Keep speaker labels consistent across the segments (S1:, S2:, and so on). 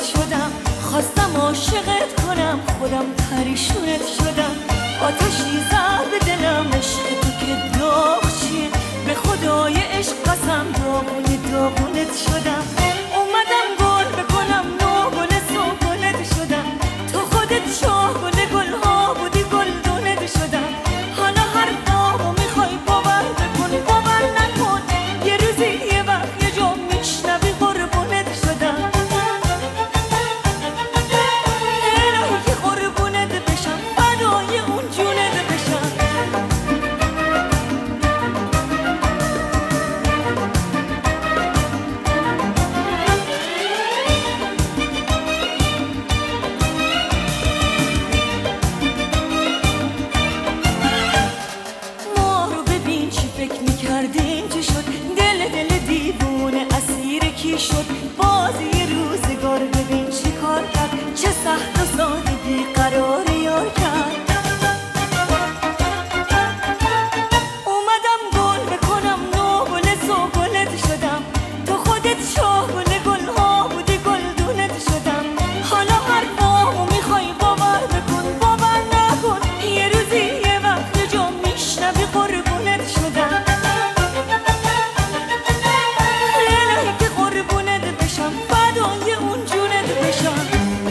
S1: شدم، خواستم عاشقت کنم، خودم پریشونت شدم. آتشی زد به دلم عشق تو که داغ چیه، به خدای عشق قسم داغونت شدم. اومدم گل بکنم نو گل سوگلت شدم، تو خودت شاه گل گلها بودی گلدونت شدم. حالا هر دامو میخوای باور بکن باور نکن، یه روزی یه وقت یه جا میشنوی قربونت شدم. الهی که قربونت بشم فدای اون جونت بشم. ما رو ببین چی فکر میکردیم چی شد، دل دیوونه اسیر کی شد. بازی روزگار ببین چی کار کرد، چه سخت و ساده بیقرار یار کرد. اومدم گل بکنم نو گل سوگلت شدم، تو خودت شاه گل گلها بودی گلدونت شدم. حالا هر بامو میخوای باور بکن باور نکن، یه روزی یه وقت یه جا میشنوی قربونت شدم. الهی که قربونت بشم فدای اون جونت بشم.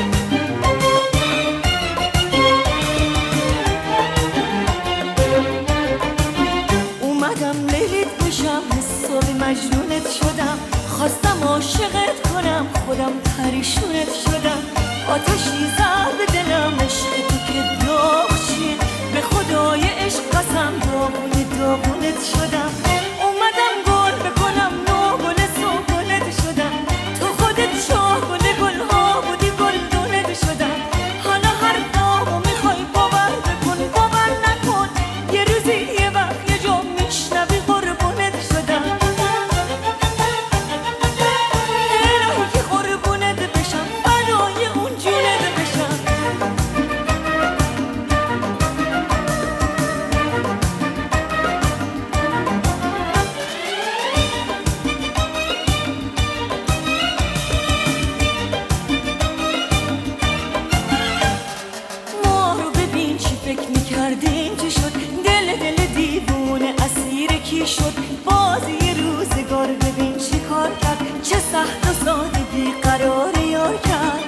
S1: اومدم لیلیت بشم حسابی مجنونت شدم، خواستم عاشقت کنم خودم پریشونت شدم. آتشی زد به دلم عشق تو که داغ چیه، به خدای عشق قسم داغونت شدم. اومدم گل بکنم نو گل سوگلت شدم، تو خودت شاه گل گلها بودی گلدونت شدم. حالا هر دامو میخوای باور بکن باور نکن، یه روزی یه وقت یه جا میشنوی قربونت شدم. الهی که قربونت بشم فدای اون جونت بشم. ما رو ببین چی فکر میکردیم چی شد، دل دیوونه اسیر کی شد. بازی روزگار ببین چی کار کرد، چه سخت و ساده بیقرار یار کرد.